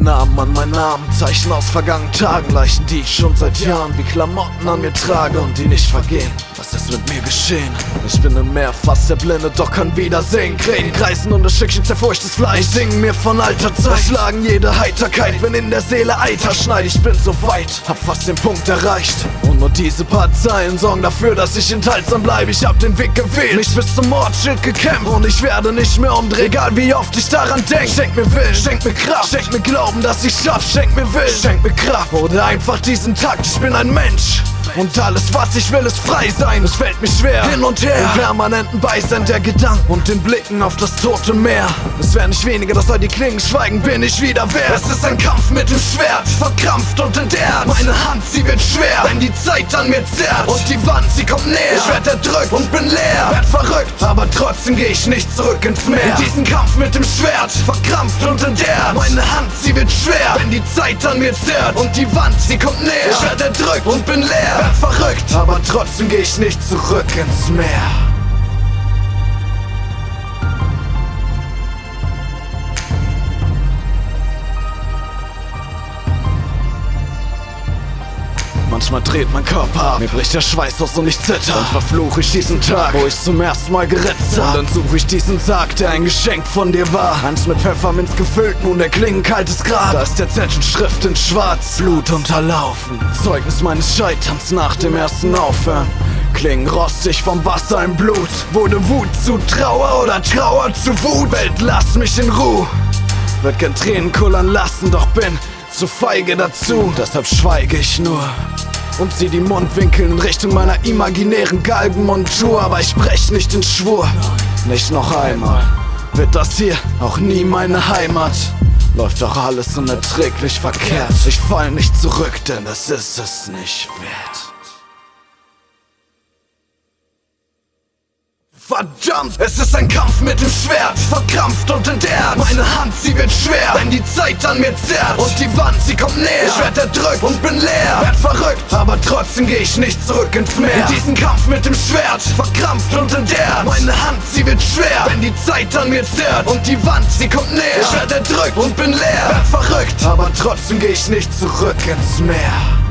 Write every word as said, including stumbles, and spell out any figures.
Namen an meinen Namen, Zeichen aus vergangenen Tagen, Leichen, die ich schon seit Jahren wie Klamotten an mir trage und die nicht vergehen. Was ist mit mir geschehen? Ich bin im Meer, fast der Blinde, doch kann wieder sehen. Krähen kreisen und das Stückchen zerfurchtes Fleisch singen mir von alter Zeit. Schlagen jede Heiterkeit, wenn in der Seele Eiter schneit. Ich bin so weit, hab fast den Punkt erreicht. Und nur diese paar Zeilen sorgen dafür, dass ich enthaltsam bleibe. Ich hab den Weg gewählt, mich bis zum Mordschild gekämpft. Und ich werde nicht mehr umdrehen, egal wie oft ich daran denk. Schenk mir Willen, schenk mir Kraft, schenk mir Glauben, dass ich schaff. Schenk mir Willen, schenk mir Kraft oder einfach diesen Takt. Ich bin ein Mensch und alles, was ich will, ist frei sein. Es fällt mir schwer, hin und her, im permanenten Beisein der Gedanken und den Blicken auf das tote Meer. Es wäre nicht weniger, dass all die Klingen schweigen, bin ich wieder wert. Es ist ein Kampf mit dem Schwert, verkrampft und entehrt. Meine Hand, sie wird schwer, wenn die Zeit an mir zerrt. Und die Wand, sie kommt näher, ich werd erdrückt und bin leer. Werd verrückt, aber trotzdem geh ich nicht zurück ins Meer. In diesen Kampf mit dem Schwert, verkrampft und entehrt. Meine Hand, sie wird schwer, wenn die Zeit an mir zerrt. Und die Wand, sie kommt näher, ich werd erdrückt und bin leer. Werd verrückt, aber trotzdem geh ich nicht zurück ins Meer. Manchmal dreht mein Körper ab, mir bricht der Schweiß aus und ich zitter. Dann verfluche ich diesen Tag, wo ich zum ersten Mal gerettet hab. Und dann suche ich diesen Tag, der ein Geschenk von dir war. Eins mit Pfefferminz gefüllt, nun der Klingen kaltes Grab. Da ist der Zettel, Schrift in schwarz, Blut unterlaufen. Zeugnis meines Scheiterns nach dem ersten Aufhören. Klingen rostig vom Wasser im Blut. Wurde Wut zu Trauer oder Trauer zu Wut? Welt, lass mich in Ruhe. Wird gern Tränen kullern lassen, doch bin zu feige dazu. Deshalb schweige ich nur und zieh die Mundwinkel in Richtung meiner imaginären Galgenmontur. Aber ich brech nicht den Schwur, nicht noch einmal. Wird das hier auch nie meine Heimat? Läuft doch alles unerträglich verkehrt. Ich fall nicht zurück, denn das ist es nicht wert. Verdammt, es ist ein Kampf mit dem Schwert, verkrampft und entehrt. Meine Hand, sie wird schwer, wenn die Zeit an mir zerrt. Und die Wand, sie kommt näher, ich werd erdrückt und bin leer. Werd verrückt, aber trotzdem geh ich nicht zurück ins Meer. In diesen Kampf mit dem Schwert, verkrampft und entehrt. Meine Hand, sie wird schwer, wenn die Zeit an mir zerrt. Und die Wand, sie kommt näher, ich werd erdrückt und bin leer. Werd verrückt, aber trotzdem geh ich nicht zurück ins Meer.